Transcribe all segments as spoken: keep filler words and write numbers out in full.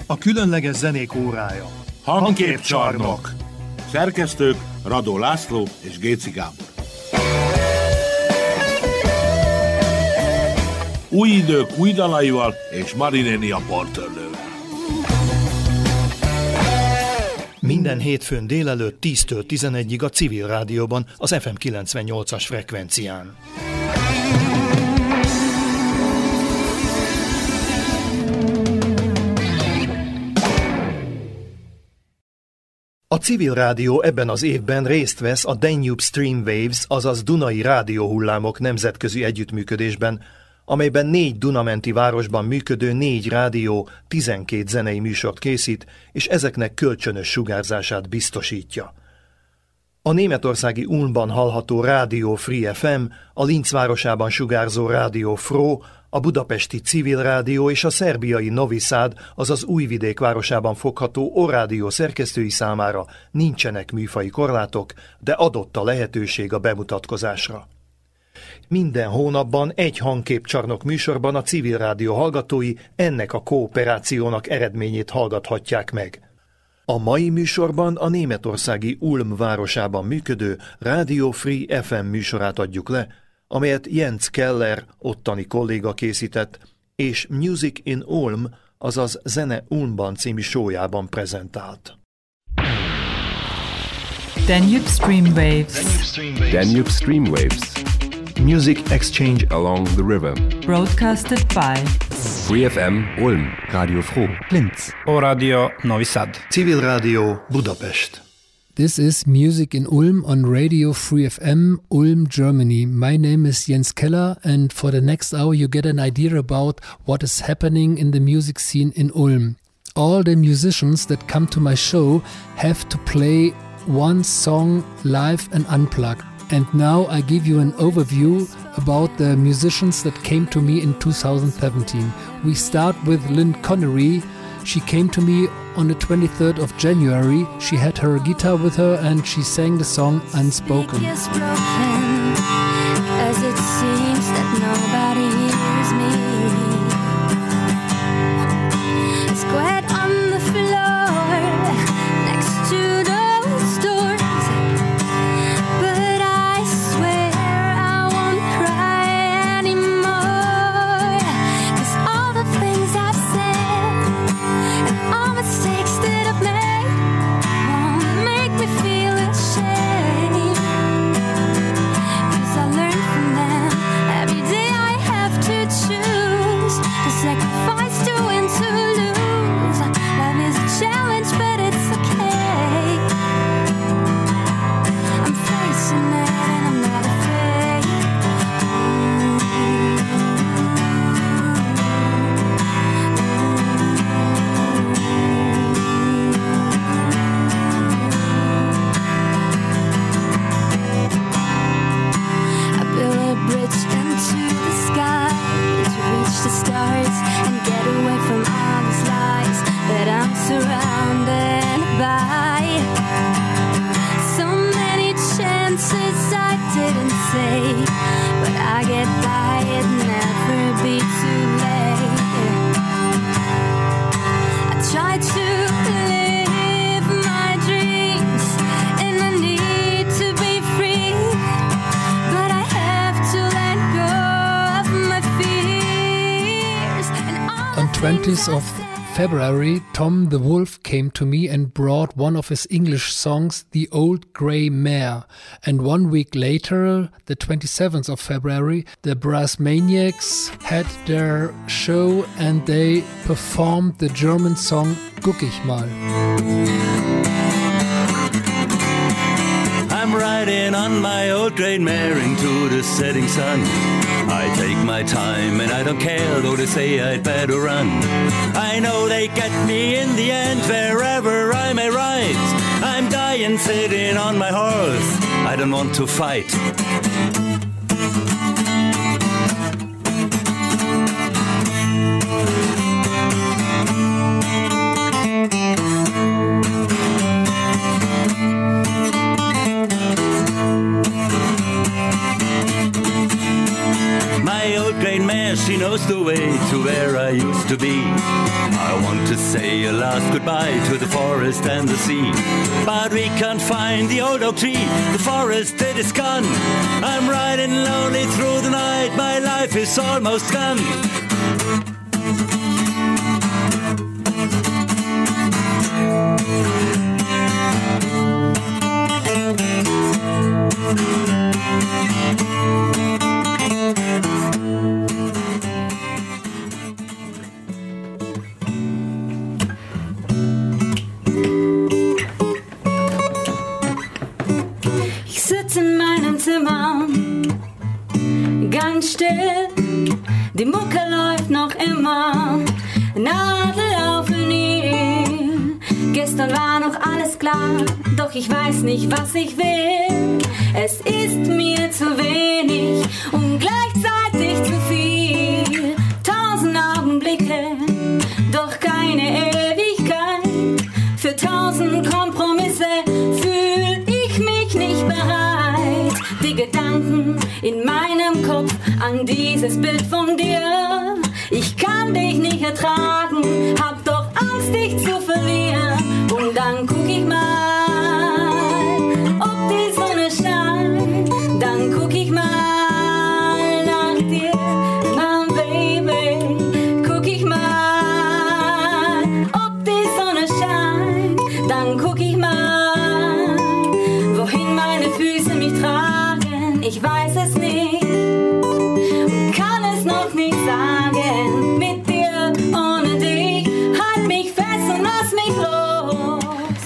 A különleges zenék órája. Hangképcsarnok. Szerkesztők Radó László és Géci Gábor. Új idők új dalaival és Marinéni a portörlővel. Minden hétfőn délelőtt tíztől tizenegyig a Civil Rádióban, az ef em kilencvennyolcas frekvencián. A Civil Rádió ebben az évben részt vesz a Danube Stream Waves, azaz Dunai Rádióhullámok nemzetközi együttműködésben, amelyben négy dunamenti városban működő négy rádió tizenkét zenei műsort készít, és ezeknek kölcsönös sugárzását biztosítja. A németországi Ulmban hallható Rádió Free ef em, a Linz városában sugárzó Rádió Fro, a budapesti Civil Rádió és a szerbiai Novi Sad, azaz Újvidék városában fogható O-Rádió szerkesztői számára nincsenek műfaji korlátok, de adott a lehetőség a bemutatkozásra. Minden hónapban egy hangképcsarnok műsorban a Civil Rádió hallgatói ennek a kooperációnak eredményét hallgathatják meg. A mai műsorban a németországi Ulm városában működő Rádió Free ef em műsorát adjuk le, amelyet Jens Keller, ottani kolléga készített, és Music in Ulm, azaz Zene Ulmban című showyában prezentált. Danube Stream Waves. Danube Stream Waves. Music exchange along the river. Broadcasted by Free ef em Ulm, Radio Fro, Linz, O-Rádió Novi Sad, Civil Rádió Budapest. This is Music in Ulm on Radio Free ef em, Ulm, Germany. My name is Jens Keller, and for the next hour you get an idea about what is happening in the music scene in Ulm. All the musicians that come to my show have to play one song live and unplugged. And now I give you an overview about the musicians that came to me in two thousand seventeen. We start with Lynn Connery. She came to me on the twenty-third of January. She had her guitar with her and she sang the song Unspoken. As it seems that nobody hears me. Squat on the floor next to those doors. But I swear I won't cry anymore. 'Cause all the things I've said and all mistakes that I've made won't make me feel ashamed. 'Cause I learn from them. Every day I have to choose to sacrifice, to win, to lose. Life is a challenge, but it's okay. I'm facing it and I'm not afraid. I build a bridge into the sky to reach the stars and get away from all these lies that I'm surrounded by. So many chances I didn't take, but I get by, it never be too late. I try to live my dreams and I need to be free, but I have to let go of my fears. And all On the twentieth things I of said. February, Tom the Wolf came to me and brought one of his English songs, The Old Grey Mare. And one week later, the twenty-seventh of February, the Brass Maniacs had their show and they performed the German song Guck ich mal. I'm riding on my old grey mare into the setting sun. I take my time and I don't care though they say I'd better run. I know they get me in the end wherever I may ride. I'm dying sitting on my horse, I don't want to fight. My old grey mare, she knows the way to where I used to be. I want to say a last goodbye to the forest and the sea, but we can't find the old oak tree. The forest, it is gone. I'm riding lonely through the night. My life is almost gone. Ich sitze in meinem Zimmer, ganz still, die Mucke läuft noch immer, Nadel auf Vinyl. Gestern war noch alles klar, doch ich weiß nicht, was ich will. Es ist mir zu wenig und gleichzeitig zu viel. Tausend Augenblicke, doch keine Ewigkeit. Für tausend Kompromisse fühl ich mich nicht bereit. Die Gedanken in meinem Kopf an dieses Bild von dir. Ich kann dich nicht ertragen, hab doch Angst, dich zu verlieren. Und dann guck ich mal, ob die Sonne scheint. Dann guck ich mal nach dir, mein Baby. Guck ich mal, ob die Sonne scheint. Dann guck ich mal, wohin meine Füße mich tragen. Ich weiß es nicht, kann es noch nicht sagen. Mit dir, ohne dich, halt mich fest und lass mich los.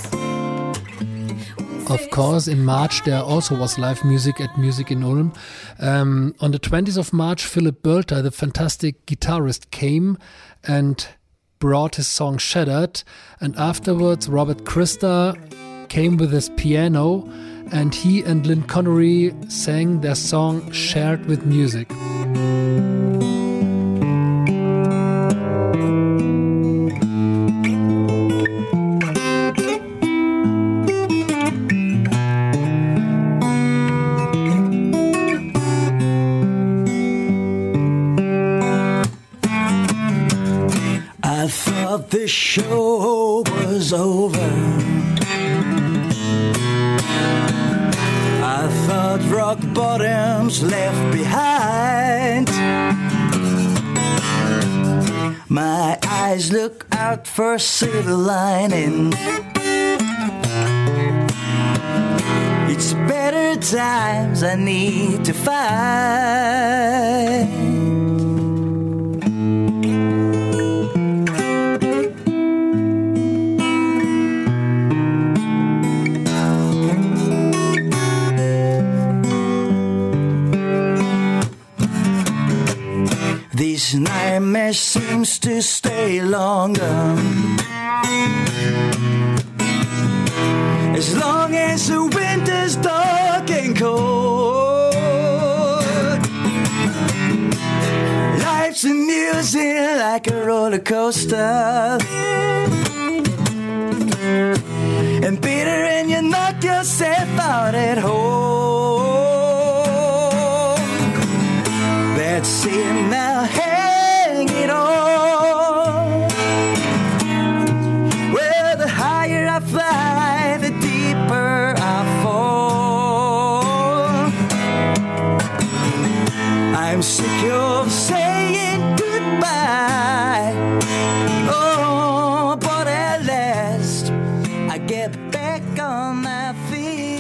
Of course, in March there also was live music at Music in Ulm. Um, on the twentieth of March, Philip Bölter, the fantastic guitarist, came and brought his song Shattered. And afterwards, Robert Christa came with his piano, and he and Lynn Connery sang their song Shared with Music. I thought the show was over. I thought rock bottom's left behind. My eyes look out for silver lining. It's better times I need to find. This nightmare seems to stay longer. As long as the winter's dark and cold, life's amusing like a roller coaster. And bitter and you knock yourself out at home. That's it now, hang it on. Well, the higher I fly, the deeper I fall. I'm sick of saying goodbye. Oh, but at last I get back on my feet.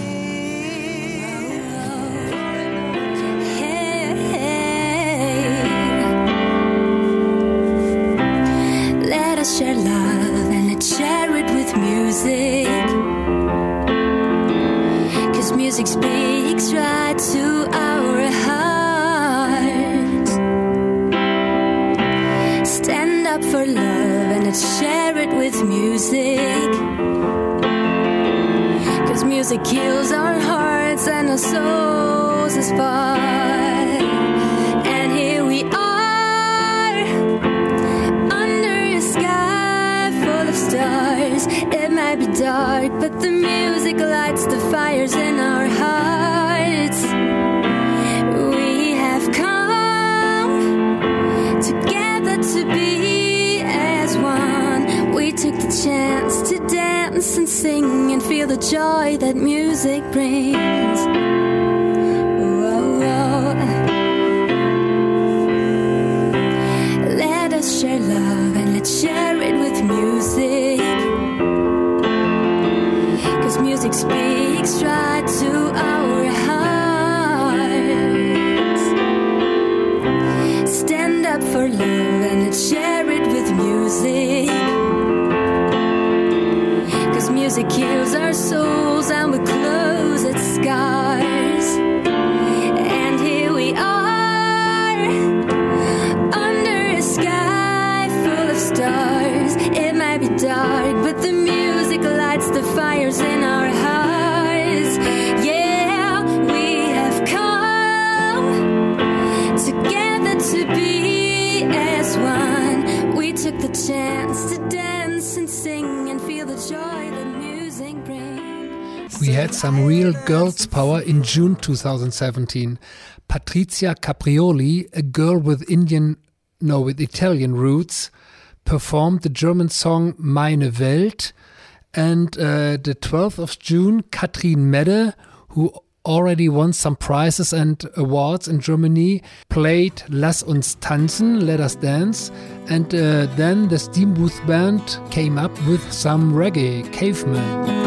Let us share love and let's share it with music. Cause music speaks right to our hearts. Stand up for love and let's share it with music. Cause music heals our hearts and our souls inspire. And here we are, stars. It might be dark, but the music lights the fires in our hearts. We have come dance and sing and feel the joy that music brings. Whoa, whoa. Let us share love and let's share it with music. 'Cause music speaks right to our hearts. Stand up for love and let's share it with music. 'Cause music heals our souls and we close its scars. And here we are, under a sky full of stars. It might be dark, but the music lights the fires in our hearts. Yeah, we have come together to be as one. We took the chance to dance and sing and feel the joy that music brings. We had some real girls' power in June twenty seventeen. Patrizia Caprioli, a girl with Indian, no, with Italian roots, performed the German song Meine Welt. And uh, the twelfth of June, Katrin Medde, who already won some prizes and awards in Germany, played Lass uns tanzen, Let Us Dance. And uh, then the Steam Booth Band came up with some reggae, Caveman.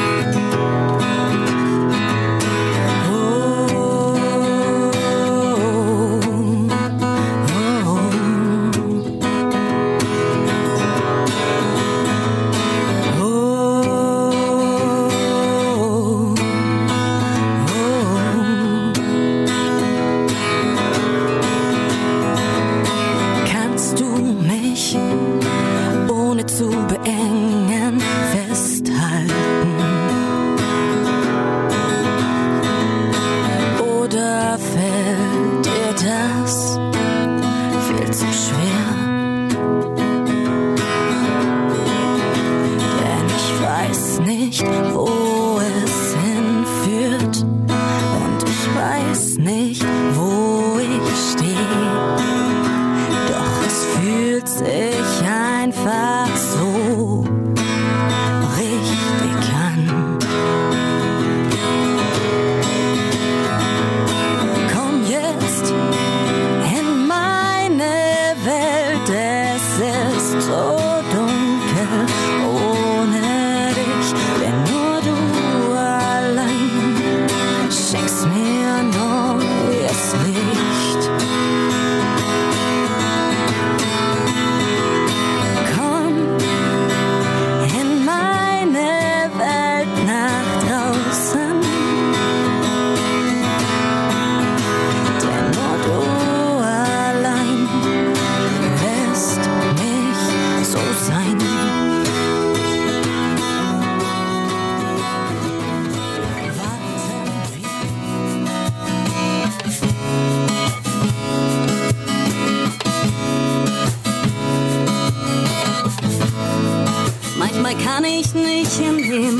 Kann ich nicht hinnehmen,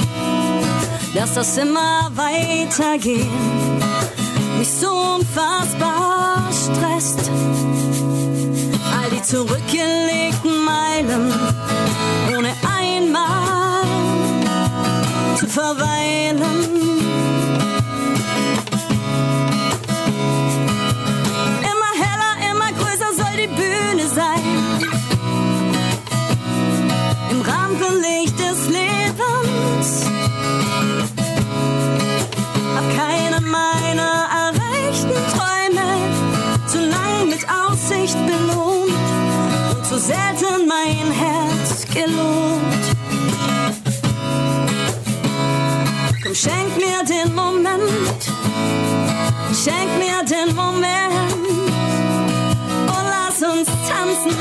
dass das immer weitergeht, mich so unfassbar stresst. All die zurückgelegten Meilen, ohne einmal zu verweilen. Immer heller, immer größer soll die Bühne sein. Im Rampenlicht des Lebens hab keine meiner erreichten Träume zu lang mit Aussicht belohnt und zu selten mein Herz gelohnt. Komm, schenk mir den Moment, schenk mir den Moment und lass uns tanzen.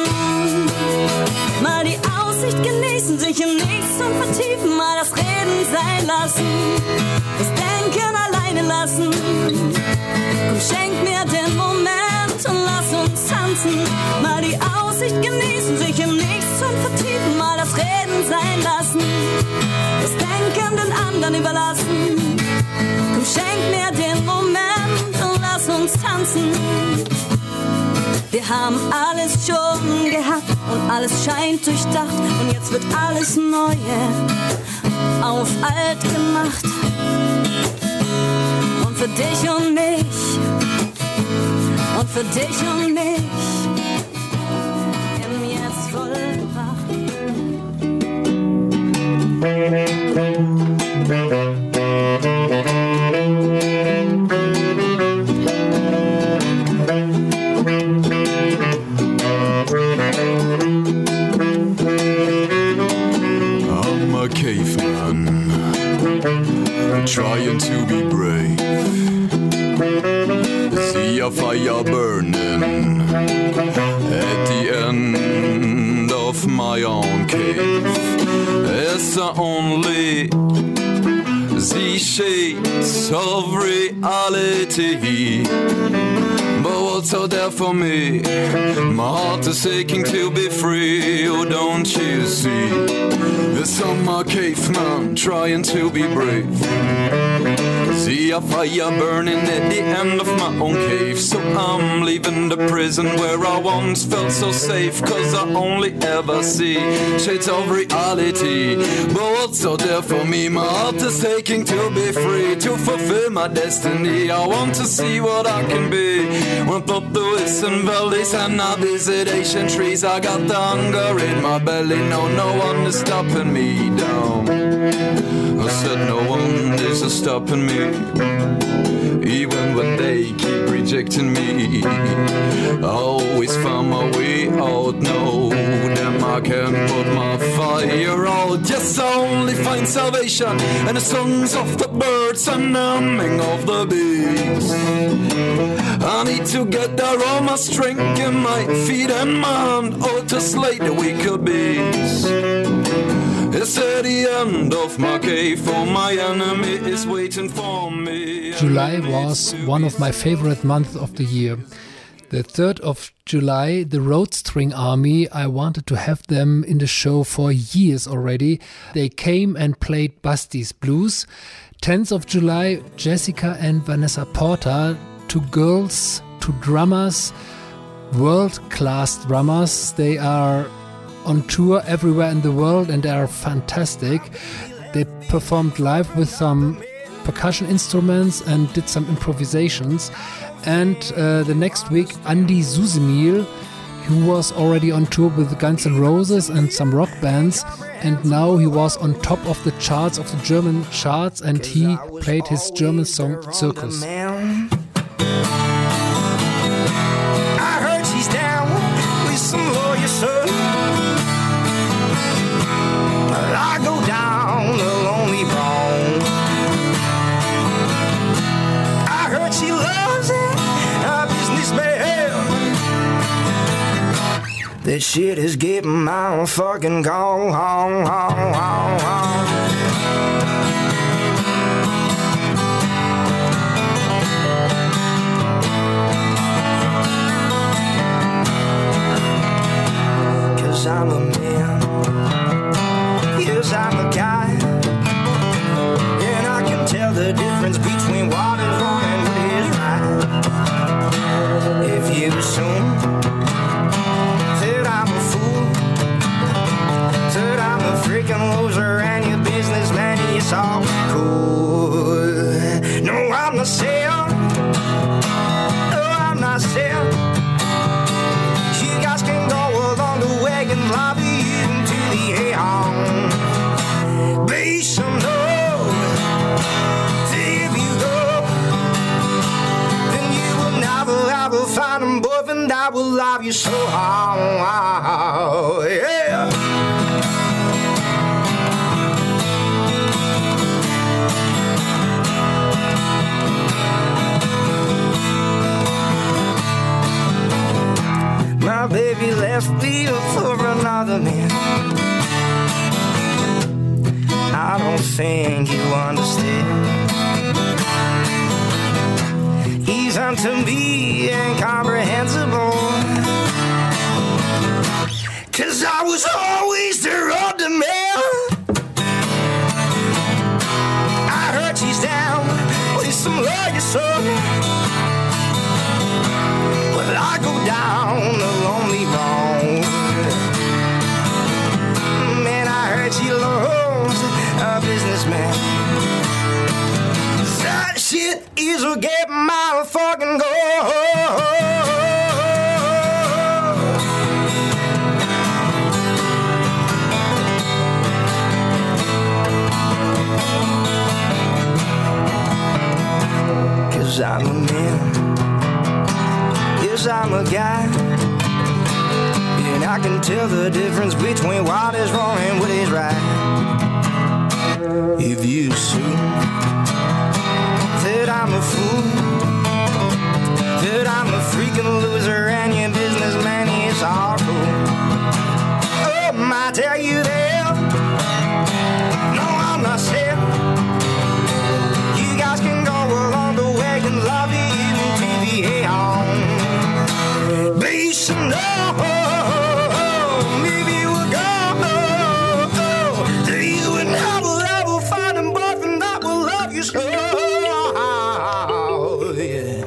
Mal die Aussicht genießen, sich im Nichts und vertiefen, mal das Reden sein lassen, das Denken alleine lassen. Komm, schenk mir den Moment und lass uns tanzen. Mal die Aussicht genießen, sich im Nichts und vertiefen, mal das Reden sein lassen, das Denken den anderen überlassen. Komm, schenk mir den Moment und lass uns tanzen. Wir Wir haben alles schon gehabt und alles scheint durchdacht und jetzt wird alles Neue auf alt gemacht. Und für dich und mich und für dich und mich im Jetzt vollbracht. I'm a caveman, trying to be brave. See a fire burning at the end of my own cave. It's the only the shades of reality. But what's out there for me? My heart is aching to be free. Oh, don't you see? This summer caveman trying to be brave. See a fire burning at the end of my own cave. So I'm leaving the prison where I once felt so safe. Cause I only ever see shades of reality. But what's out there for me? My heart is aching to be free, to fulfill my destiny. I want to see what I can be. Went up the western valleys and I visit ancient trees. I got the hunger in my belly. No, no one is stopping me down. I said no one is stopping me, even when they keep rejecting me. I always find my way out. No, them I can put my fire out. Yes, I only find salvation in the songs of the birds and numbing of the bees. I need to get there all my strength in my feet and my hand, oh, to slay the wicked beast. It's at the end of my cave, for my enemy is waiting for me. July was one of my favorite months of the year. The third of July, the Road String Army, I wanted to have them in the show for years already. They came and played Busty's Blues. tenth of July, Jessica and Vanessa Porter, two girls, two drummers, world-class drummers. They are on tour everywhere in the world and they are fantastic. They performed live with some percussion instruments and did some improvisations. And uh, the next week, Andy Susemil, who was already on tour with Guns N' Roses and some rock bands, and now he was on top of the charts, of the German charts, and he played his German song Circus. I heard she's down with some lawyer son. I go down the lonely road. I heard she loves it, a businessman. This shit is getting my fucking gone, home, home, home, home. Cause I'm a man. Yes, I'm a guy, and I can tell the difference between what is wrong and what is right. If you assume that I'm a fool, that I'm a freaking loser and your businessman, it's all cool. No, I'm not sad. No, I'm not sad. You guys can go along the wagon lobby into the a-home. Be some love to give you go, then you will never ever find a boyfriend that will love you so hard. Yeah. My baby left me for another man. I don't think you understand. He's unto me incomprehensible. Cause I was always their other man. I heard she's down with some lawyer son. Well, I go down I'm a guy, and I can tell the difference between what is wrong and what is right. If you see that I'm a fool, that I'm a freaking loser and your businessman is all cool, oh, I tell you that, no, I'm not sad. You guys can go along the way and love you to the end. Be some love, maybe we'll go. You will never ever find a boyfriend that will love you so. Yeah.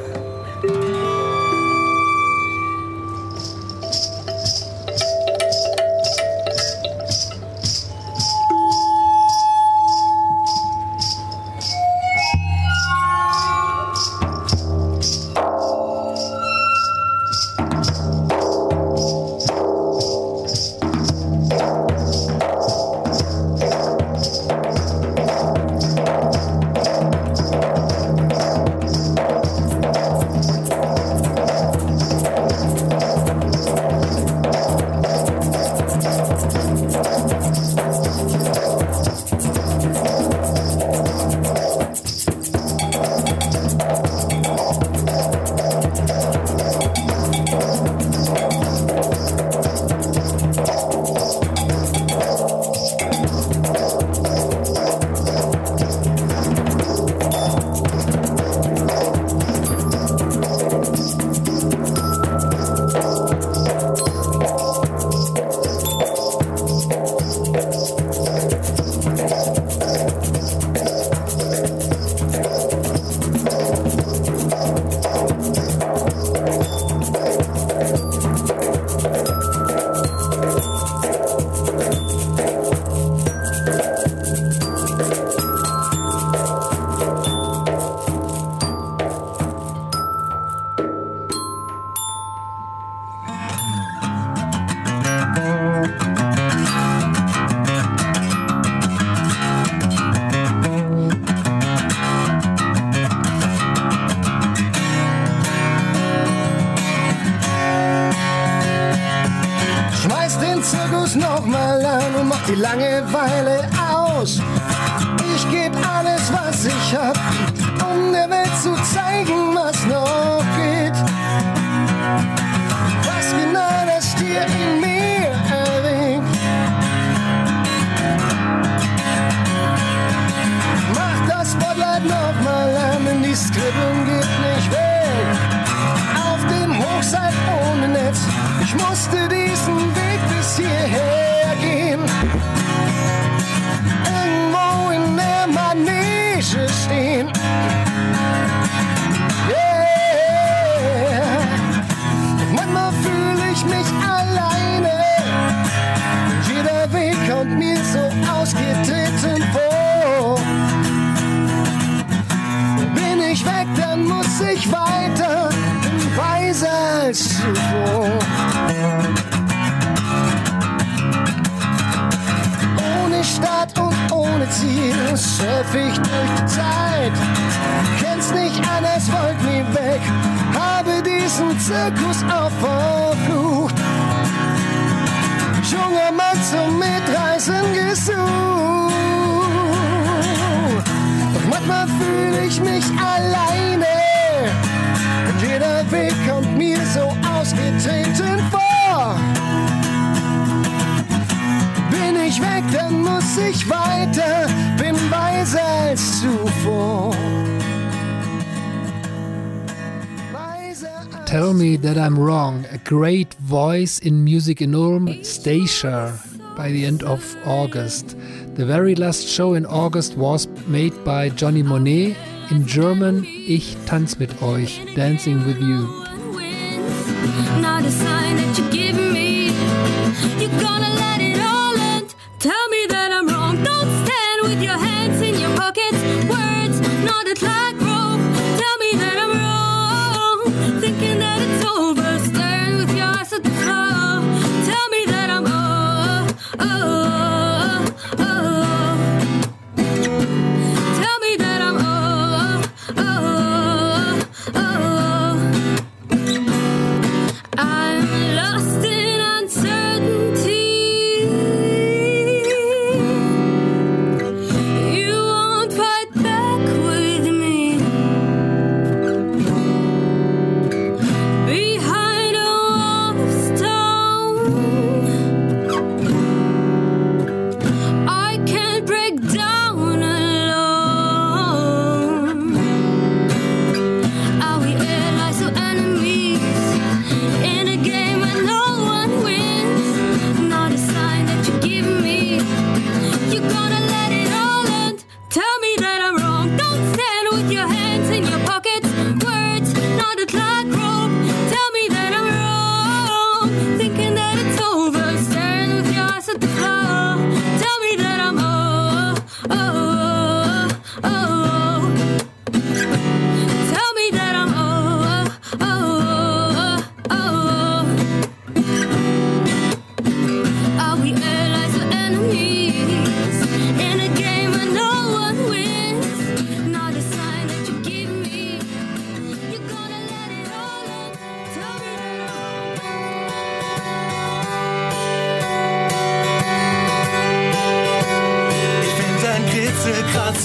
Nochmal an und mach die Langeweile aus. Ich geb alles, was ich hab, um der Welt zu zeigen, was noch geht. Was genau das Tier in mir erregt. Mach das Spotlight nochmal an, denn die Skribbeln geht nicht weg. Auf dem Hochseil ohne Netz, ich musste diesen Weg bis hierher gehen. Irgendwo in der Manege stehen. Yeah. Manchmal fühle ich mich alleine. Jeder Weg kommt mir so ausgetreten vor. Bin ich weg, dann muss ich weiter, bin weiser als zuvor. Ohne Start und ohne Ziel surf ich durch die Zeit. Kenn's nicht anders, wollt nie weg, habe diesen Zirkus auch verflucht. Junger Mann zum Mitreißen gesucht. Doch manchmal fühle ich mich alleine. Und jeder Weg kommt mir so ausgetreten vor. Bin ich weg, dann muss ich weiter, bin weiser als zuvor. Tell Me That I'm Wrong, a great voice in music in Ulm, Stacia, by the end of August. The very last show in August was made by Johnny Monet in German, Ich tanz mit euch, Dancing with You. Not a sign that you're giving me. You're gonna let it all end. Tell me that I'm wrong. Don't stand with your hands in your pockets. Words, not a tightrope. Tell me that I'm wrong. Thinking that it's over. Staring with your eyes at the floor. Tell me that I'm oh, oh, oh, oh. Tell me that I'm oh, oh, oh.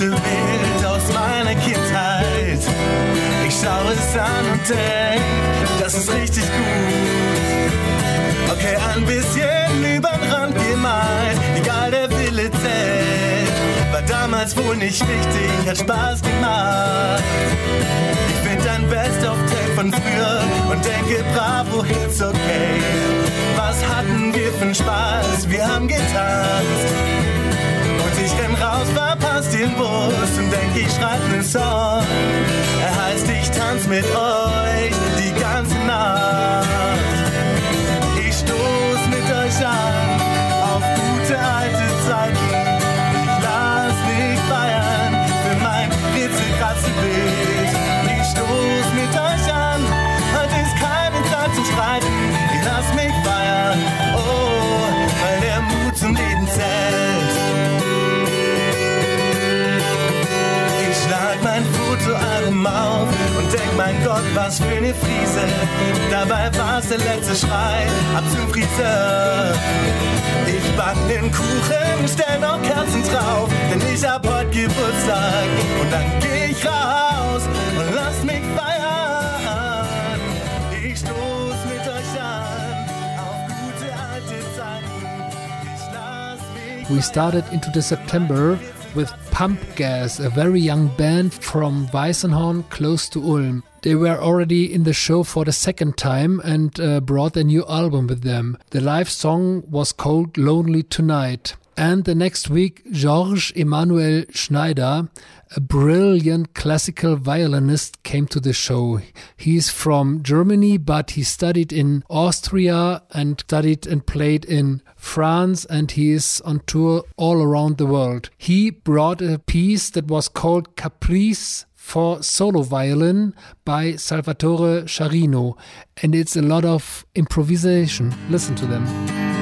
schönste Bild aus meiner Kindheit. Ich schaue es an und denk, das ist richtig gut. Okay, ein bisschen übern Rand gemalt, egal der Wille zählt. War damals wohl nicht wichtig, hat Spaß gemacht. Ich find ein Best-of-Tape von früher und denke, bravo, it's okay. Was hatten wir für einen Spaß, wir haben getanzt. Und ich renn raus, verpasst den Bus und denk, ich schreib nen Song. Er heißt, ich tanz mit euch die ganze Nacht. Ich stoß mit euch an auf gute alte Zeiten. Ich lass mich feiern für mein Rätselkratzenbild. Ich stoß mit euch an, heute ist keine Zeit zum Streiten. Ich lass mich feiern, oh, weil der Mut zum Leben zählt. Ich schlag mein Fotoalbum auf und denk, mein Gott, was für eine Friese. Dabei war's der letzte Schrei, ab zum Friseur. Ich back nen Kuchen, stell noch Kerzen drauf, denn ich hab heut Geburtstag. Und dann geh ich raus und lass mich feiern. Ich stoß mit euch an auf gute alte Zeiten. Ich lass mich We started into the September with Pump Gas, a very young band from Weißenhorn, close to Ulm. They were already in the show for the second time and uh, brought a new album with them. The live song was called Lonely Tonight. And the next week, Georges Emanuel Schneider, a brilliant classical violinist, came to the show. He's from Germany, but he studied in Austria and studied and played in France, and he is on tour all around the world. He brought a piece that was called Caprice for solo violin by Salvatore Sciarrino, and it's a lot of improvisation. Listen to them.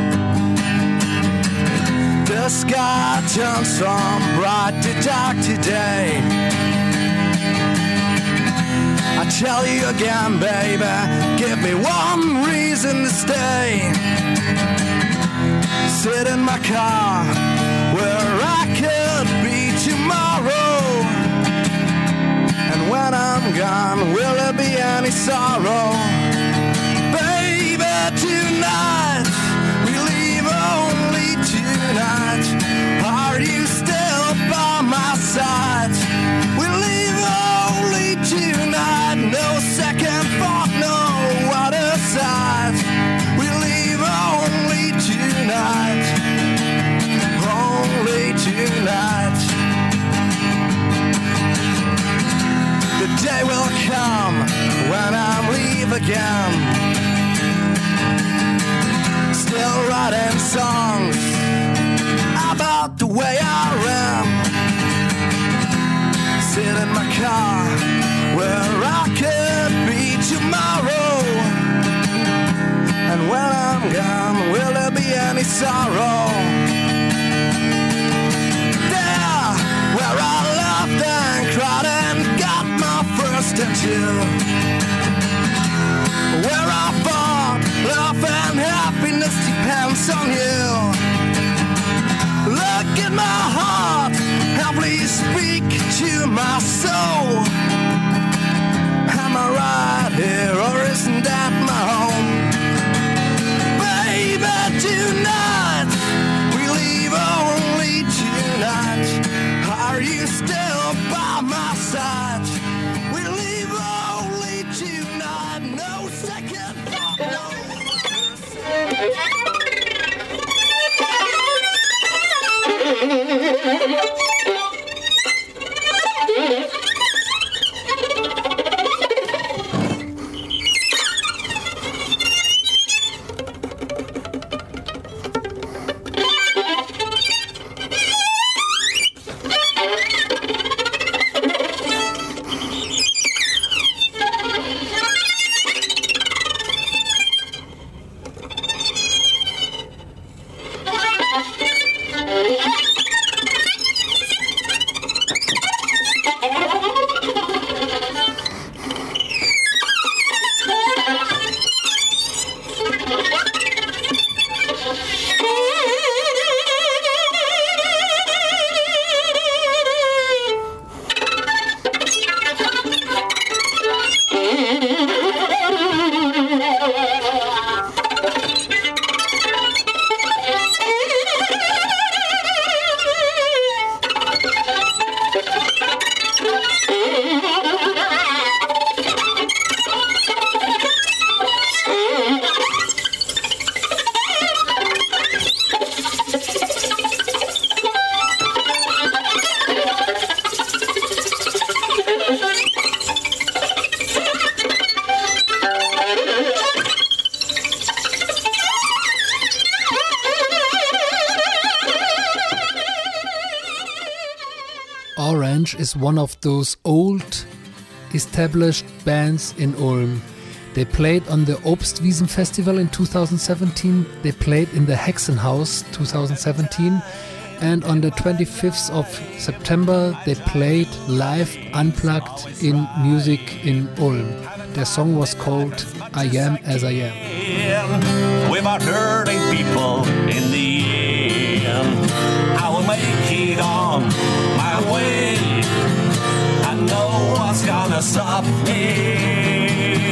The sky turns from bright to dark today. I tell you again, baby, give me one reason to stay. Sit in my car where I could be tomorrow. And when I'm gone, will there be any sorrow? Baby, tonight we leave only tonight. Are you still by my side? We leave only tonight. No second thought, no other side. We leave only tonight. Only tonight. The day will come when I'm leave again. Still writing songs about the way I am. Sit in my car where I could be tomorrow. And when I'm gone, will there be any sorrow? There, where I laughed and cried and got my first tattoo. Where I thought love and happiness depends on you. Look at my heart and please speak to my soul. Am I right here or isn't that my home? Baby, tonight we leave only tonight. Are you still by my side? We leave only tonight. No second thought, no. Avalanche is one of those old, established bands in Ulm. They played on the Obstwiesen Festival in two thousand seventeen. They played in the Hexenhaus twenty seventeen. And on the twenty-fifth of September, they played live, unplugged in music in Ulm. Their song was called I Am As I Am. Without hurting people in the end, I will make it on my way. I know what's gonna stop me.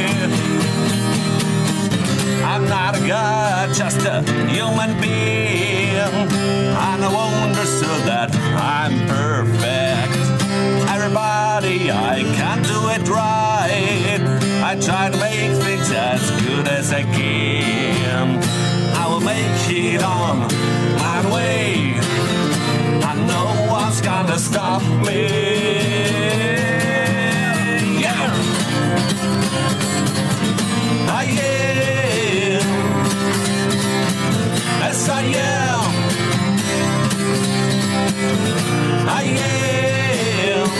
I'm not a god, just a human being. I know understood that I'm perfect. Everybody, I can't do it right. I try to make things as good as I can. I will make it on my way. I know what's gonna stop me. Yeah, I am. Yes, I am. I am.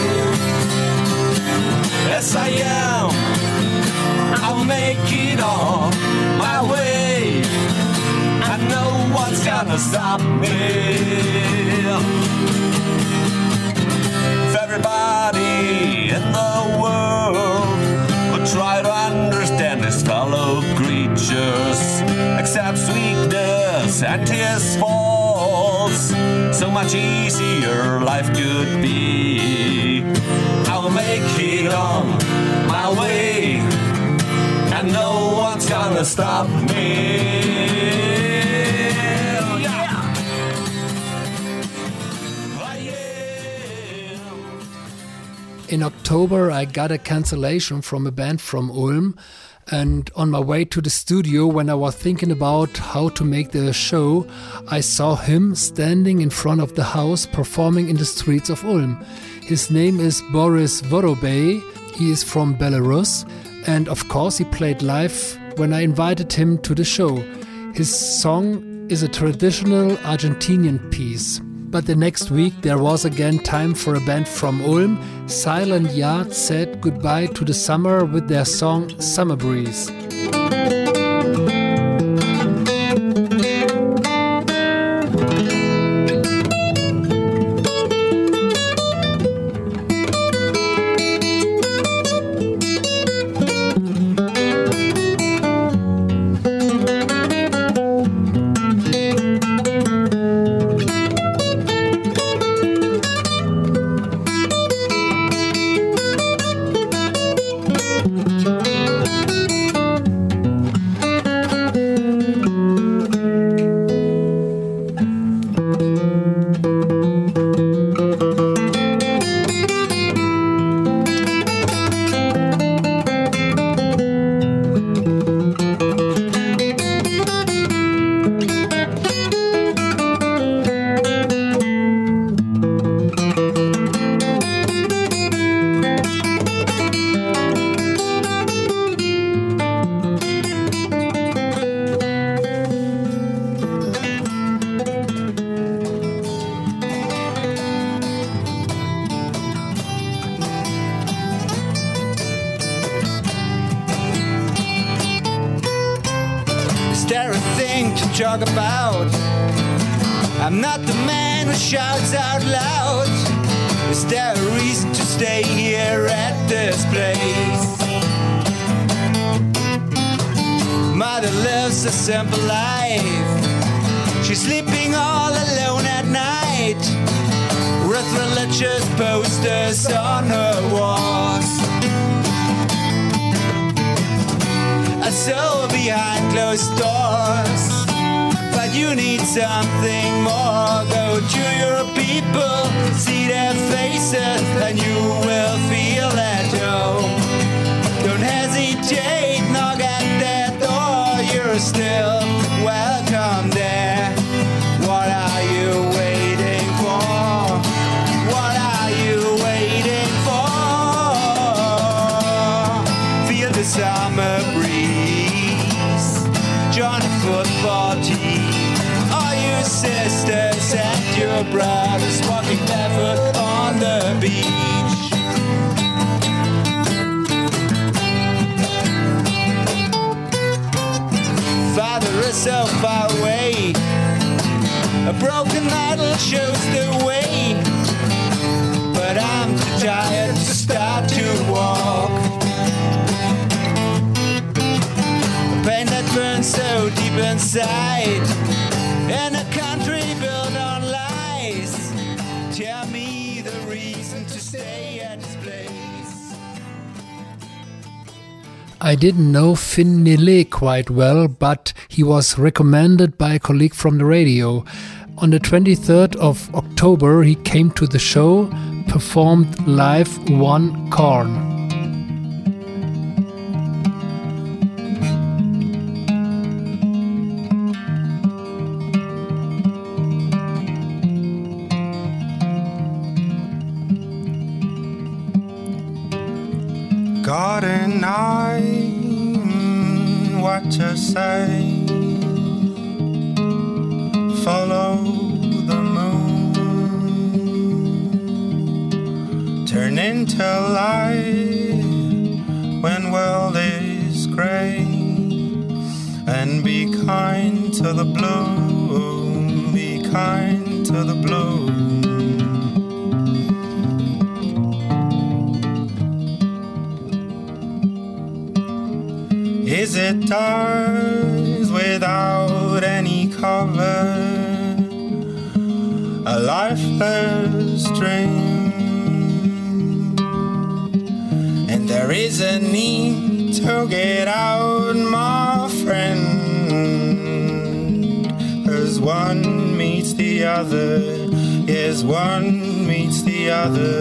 Yes, I am. I'll make it on my way. I know what's gonna stop me. If everybody in the world would try to understand his fellow creatures, accepts weakness and his faults, so much easier life could be. I'll make it on my way. And no one's gonna stop me. In October, I got a cancellation from a band from Ulm. And on my way to the studio, when I was thinking about how to make the show, I saw him standing in front of the house performing in the streets of Ulm. His name is Boris Vorobey. He is from Belarus. And of course, he played live when I invited him to the show. His song is a traditional Argentinian piece. But the next week, there was again time for a band from Ulm. Silent Yard said goodbye to the summer with their song Summer Breeze. Jog about. I'm not the man who shouts out loud. Is there a reason to stay here at this place? Mother lives a simple life. She's sleeping all alone at night, with religious posters on her walls. A soul behind closed doors. But you need something more. Go to your people, see their faces, and you will feel at home. Don't hesitate, knock at their door. You're still welcome there. What are you waiting for? What are you waiting for? Feel the summer breeze. Join a football team. Sisters at your your brothers walking barefoot on the beach. Father is so far away, a broken idol shows the way, but I'm too tired to start to walk. A pain that burns so deep inside, in a country built on lies. Tell me the reason to stay at this place. I didn't know Finn Nile quite well, but he was recommended by a colleague from the radio. On the twenty-third of October, he came to the show, performed live One Corn. God and I, what to say? Follow the moon, turn into light when world is grey, and be kind to the blue, be kind to the blue. Is it ours without any cover, a lifeless dream? And there is a need to get out, my friend, 'cause one meets the other, yes, one meets the other.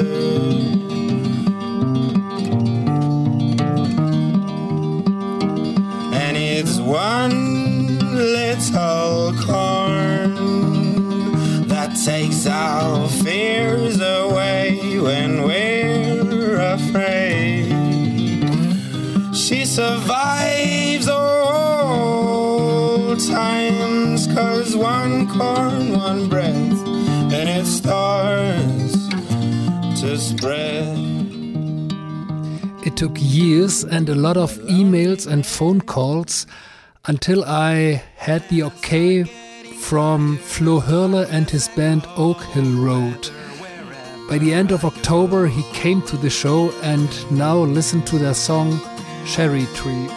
It's one little corn that takes our fears away when we're afraid. She survives all times, 'cause one corn, one breath, and it starts to spread. It took years and a lot of emails and phone calls until I had the okay from Flo Hurle and his band Oak Hill Road. By the end of October he came to the show, and now listen to their song Cherry Tree.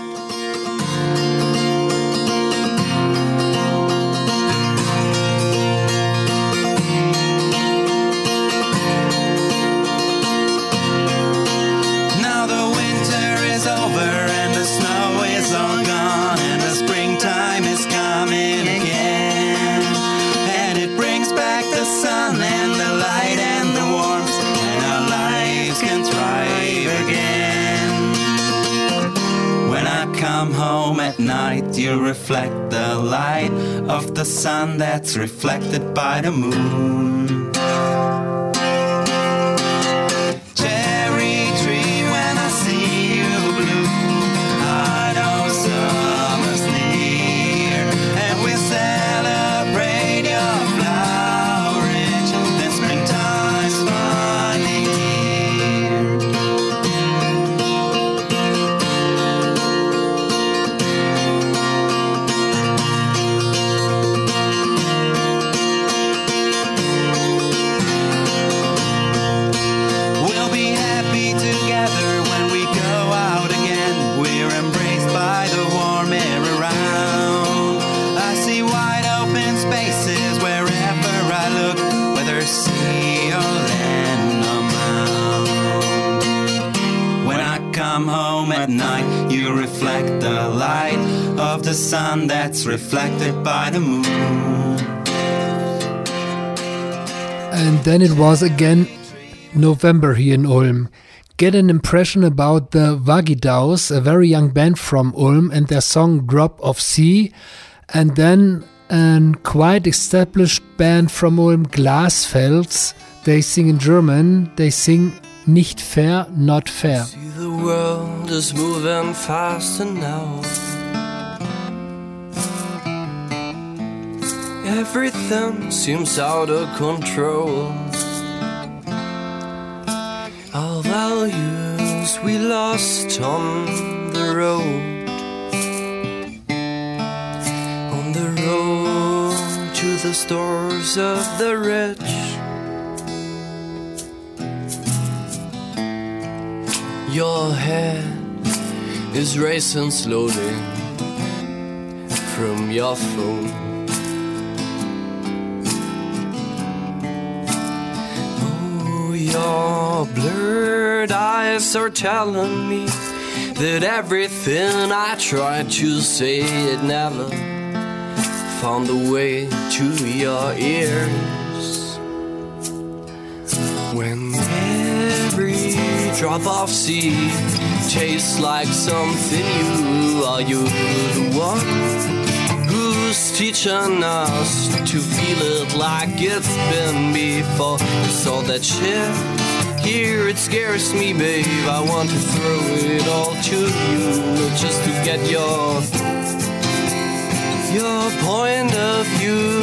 You reflect the light of the sun that's reflected by the moon. Cherry tree, when I see you bloom, I know summer's near, and we celebrate your flowerage, then springtime's finally here. At night, you reflect the light of the sun that's reflected by the moon. And then it was again November here in Ulm. Get an impression about the Vagidaus, a very young band from Ulm, and their song Drop of Sea. And then a quite established band from Ulm, Glasfels. They sing in German. They sing Nicht fair, not fair. See, the world is moving faster now. Everything seems out of control. Our values we lost on the road. On the road to the stores of the rich. Your head is racing slowly from your phone. Oh, your blurred eyes are telling me that everything I tried to say, it never found a way to your ears. When every drop of sea tastes like something new, are you the one who's teaching us to feel it like it's been before? It's all that shit here, it scares me, babe. I want to throw it all to you just to get your your point of view.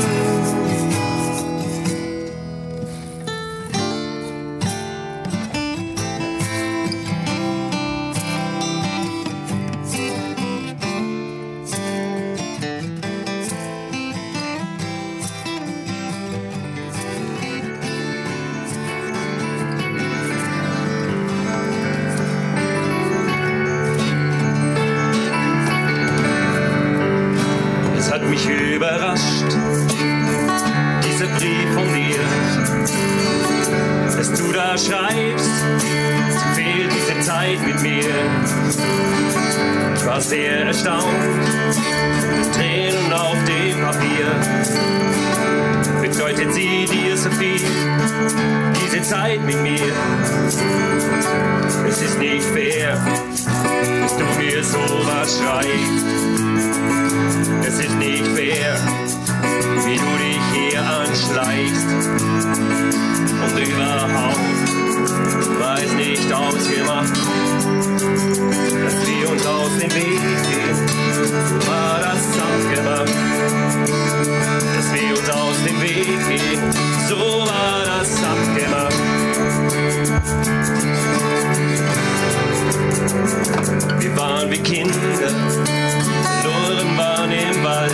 Überrascht, dieser Brief von dir, dass du da schreibst, so fehlt diese Zeit mit mir. Ich war sehr erstaunt, Tränen auf dem Papier. Bedeutet sie dir so viel, diese Zeit mit mir? Es ist nicht fair, dass du mir sowas schreibst. Es ist nicht fair, wie du dich hier anschleichst. Und überhaupt war es nicht ausgemacht, dass wir uns aus dem Weg gehen. So war das abgemacht, dass wir uns aus dem Weg gehen. So war das abgemacht. Wir waren wie Kinder, verloren waren im Wald,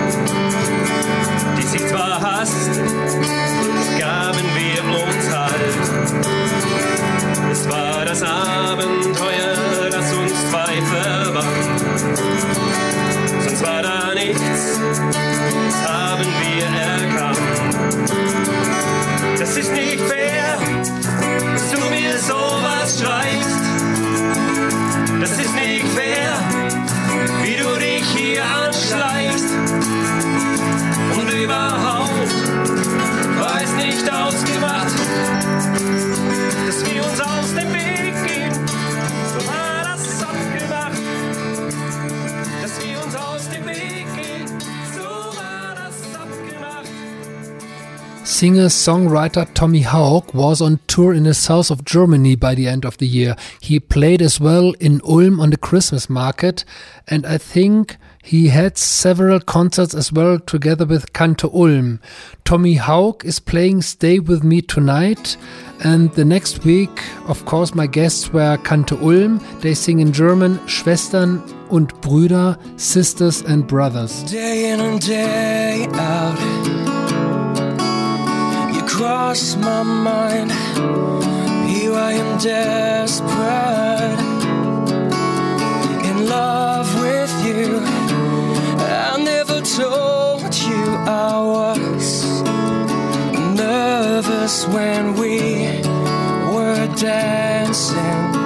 die sich zwar hassten, doch gaben wir uns Halt. Es war das Abenteuer, das uns zwei verband, sonst war da nichts, das haben wir erkannt. Das ist nicht fair, dass du mir sowas schreibst. Das ist nicht fair, wie du dich hier anschleichst. Und überhaupt war es nicht ausgemacht, dass wir uns aus dem Weg gehen. So war das abgemacht, dass wir uns aus dem Weg gehen. So war das abgemacht. Singer-songwriter Tommy Hawk was on tour in the south of Germany by the end of the year. He played as well in Ulm on the Christmas market, and I think he had several concerts as well together with Canto Ulm. Tommy Hawk is playing Stay With Me Tonight, and the next week, of course, my guests were Canto Ulm. They sing in German Schwestern und Brüder, Sisters and Brothers. Day in and day out, you cross my mind. Here I am desperate, in love with you. I never told you I was nervous when we were dancing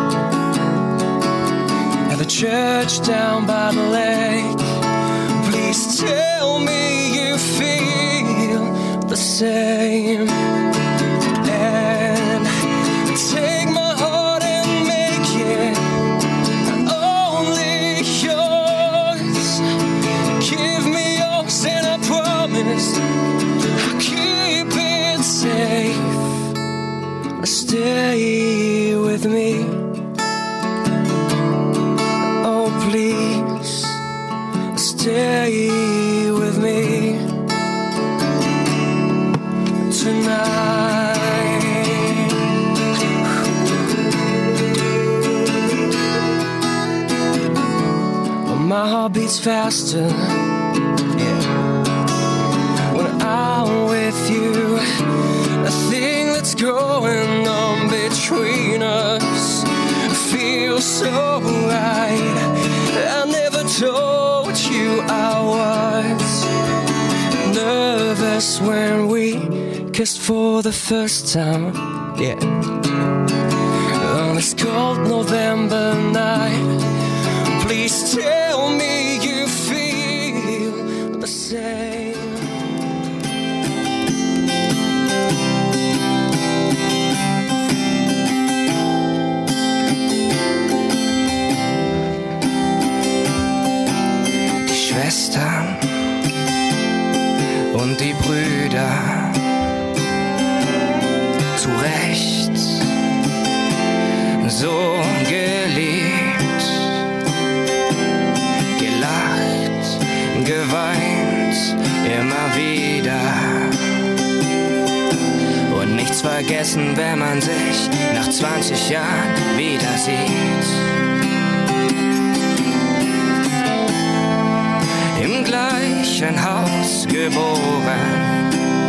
at the church down by the lake. Please tell me you feel the same, and take my heart and make it only yours. Give me yours and I promise I'll keep it safe. Stay with me, oh please, stay with me. faster. Yeah. When I'm with you, a thing that's going on between us feels so right. I never told you I was nervous when we kissed for the first time. Yeah. On this cold November night, please tell me you feel the same. Die Schwestern und die Brüder, zu Recht so geliebt, gelacht, geweint, immer wieder und nichts vergessen, wenn man sich nach zwanzig Jahren wieder sieht. Im gleichen Haus geboren,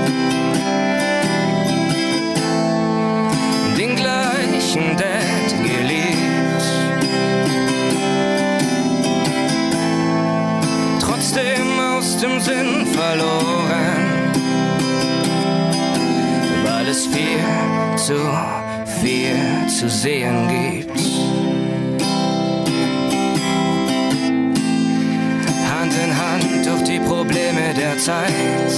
den gleichen Dad geliebt, trotzdem aus dem Sinn verloren, weil es viel zu viel zu sehen gibt. Hand in Hand durch die Probleme der Zeit,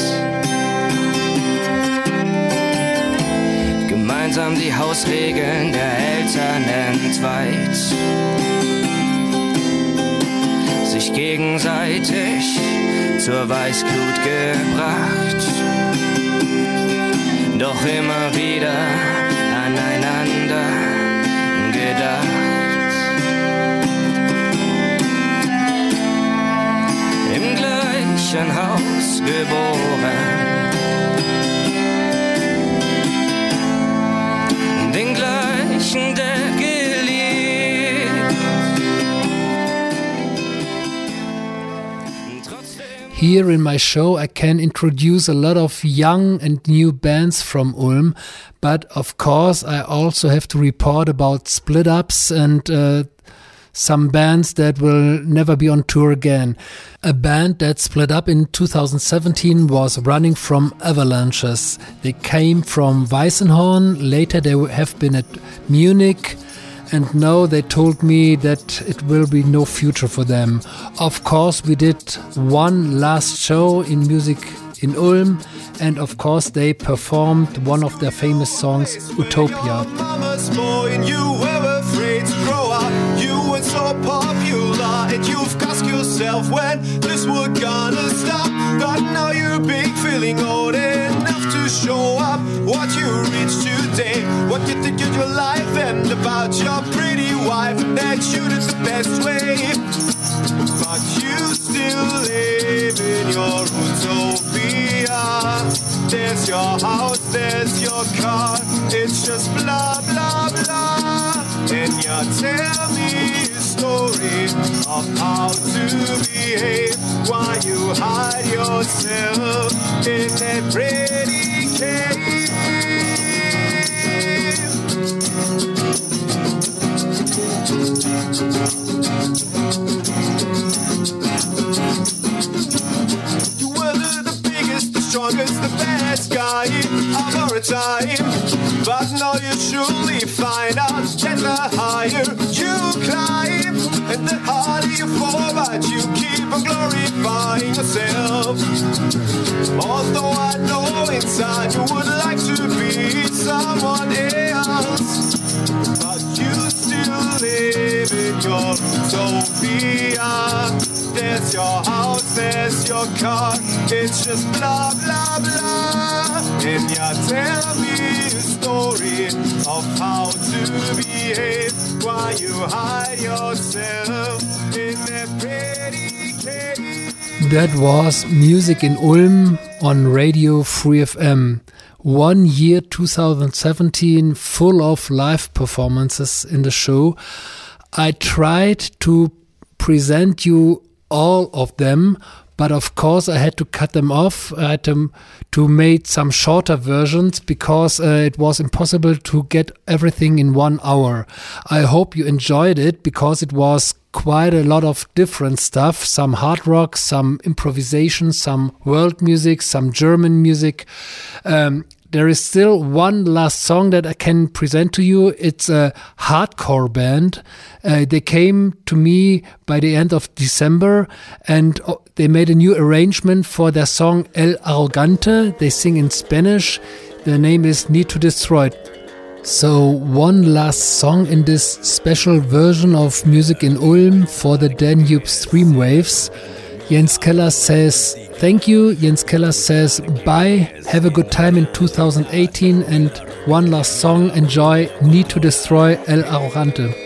gemeinsam die Hausregeln der Eltern entweiht, sich gegenseitig zur Weißglut gebracht, doch immer wieder aneinander gedacht. Im gleichen Haus geboren, den gleichen, der geliebt. Here in my show I can introduce a lot of young and new bands from Ulm, but of course I also have to report about split-ups and uh, some bands that will never be on tour again. A band that split up in two thousand seventeen was Running from Avalanches. They came from Weissenhorn, later they have been at Munich, and now they told me that it will be no future for them. Of course we did one last show in Music in Ulm, and of course they performed one of their famous songs, Utopia. Mama's boy and you were afraid to grow up. You were so popular and you've asked yourself when this would gonna stop. But now you're big, feeling old enough to show up what you reached today. What you think of your life and about your pretty wife, and that you did the best way. But you still live in your utopia. There's your house, there's your car. It's just blah, blah, blah. And you tell me a story of how to behave while you hide yourself in that pretty cave. You were the biggest, the strongest, the best guy of our time. But now you surely find out that the higher you climb and the harder you fall, but you keep on glorifying yourself. Although I know inside you would like to be someone else, but you still live in your utopia. There's your house, there's your car, it's just blah, blah, blah. And you tell me a story of how to behave while you hide yourself in that pretty cave. That was Music in Ulm on Radio Free F M. One year, two thousand seventeen, full of live performances in the show. I tried to present you all of them, but of course I had to cut them off. I had to, to make some shorter versions because uh, it was impossible to get everything in one hour. I hope you enjoyed it because it was quite a lot of different stuff, some hard rock, some improvisation, some world music, some German music. Um, there is still one last song that I can present to you. It's a hardcore band. Uh, they came to me by the end of December and they made a new arrangement for their song El Arrogante. They sing in Spanish. Their name is Need to Destroy. So one last song in this special version of Music in Ulm for the Danube Streamwaves. Jens Keller says thank you. Jens Keller says bye. Have a good time in two thousand eighteen. And one last song. Enjoy Need to Destroy El Arrogante.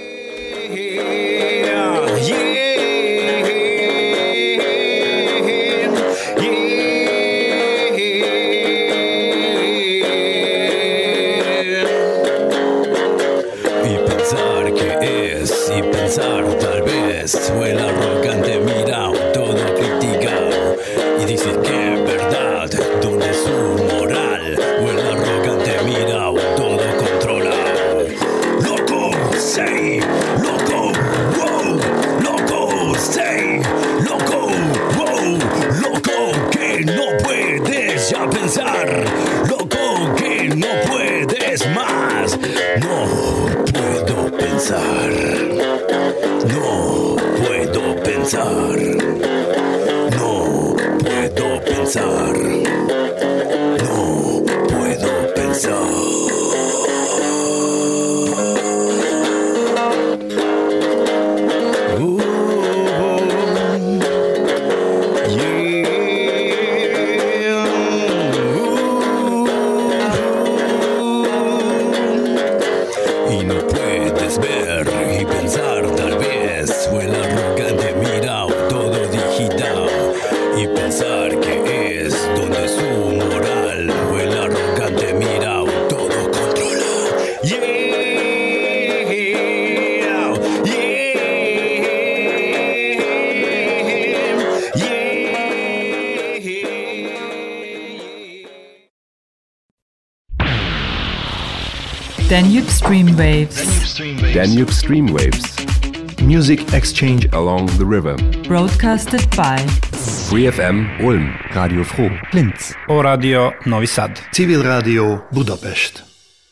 Tal vez, o el arrogante mira todo criticado y dice que es verdad, donde su moral, o el arrogante mira todo controlado. Loco, say, loco, wow, loco, say, loco, wow, loco, que no puedes ya pensar, loco, que no puedes más, no puedo pensar. No puedo pensar, no puedo pensar, no puedo pensar. Uh, yeah. Uh, y no puedes ver y pensar tal vez, o el arrogante mira todo digital y pensar que es donde su moral, o el arrogante mira todo controla. Yeah, Danube Streamwaves. Danube Streamwaves. Music exchange along the river. Broadcasted by Free F M Ulm, Radio Froh, Linz. O Radio Novi Sad. Civil Rádió Budapest.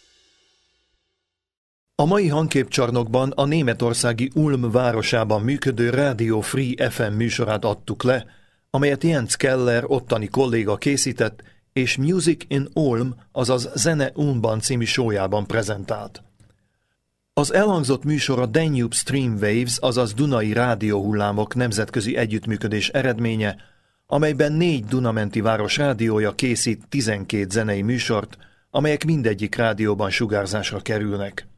A mai hangképcsarnokban a németországi Ulm városában működő Radio Free ef em műsorát adtuk le, amelyet Jens Keller ottani kolléga készített, és Music in Ulm, azaz Zene Ulmban című showjában prezentált. Az elhangzott műsor a Danube Streamwaves, azaz Dunai rádióhullámok nemzetközi együttműködés eredménye, amelyben négy dunamenti város rádiója készít tizenkét zenei műsort, amelyek mindegyik rádióban sugárzásra kerülnek.